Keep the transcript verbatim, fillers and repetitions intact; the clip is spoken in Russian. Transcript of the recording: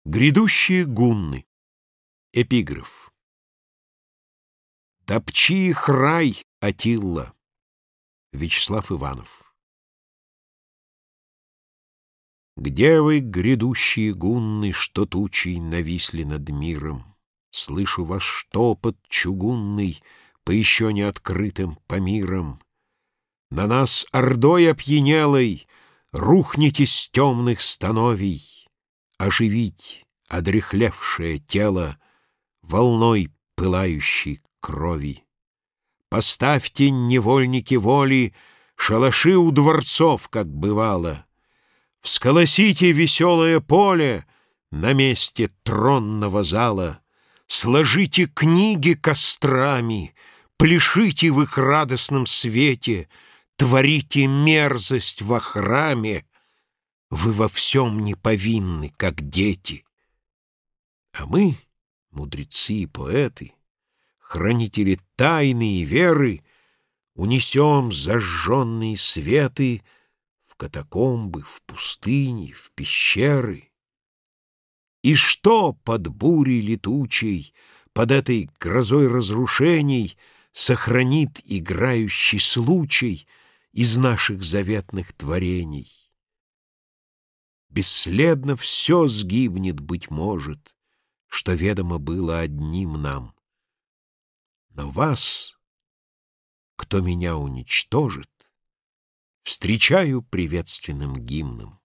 Грядущие гунны. Эпиграф. Топчи их рай, Атилла. Вячеслав Иванов. Где вы, грядущие гунны, что тучей нависли над миром? Слышу ваш штопот чугунный по еще не открытым помирам. На нас ордой опьянелой рухнете с темных становий, оживить одряхлевшее тело волной пылающей крови. Поставьте, невольники воли, шалаши у дворцов, как бывало. Всколосите веселое поле на месте тронного зала. Сложите книги кострами, пляшите в их радостном свете, творите мерзость во храме. Вы во всем не повинны, как дети. А мы, мудрецы и поэты, хранители тайны и веры, унесем зажженные светы в катакомбы, в пустыни, в пещеры. И что под бурей летучей, под этой грозой разрушений сохранит играющий случай из наших заветных творений? Бесследно все сгибнет, быть может, что ведомо было одним нам. Но вас, кто меня уничтожит, встречаю приветственным гимном.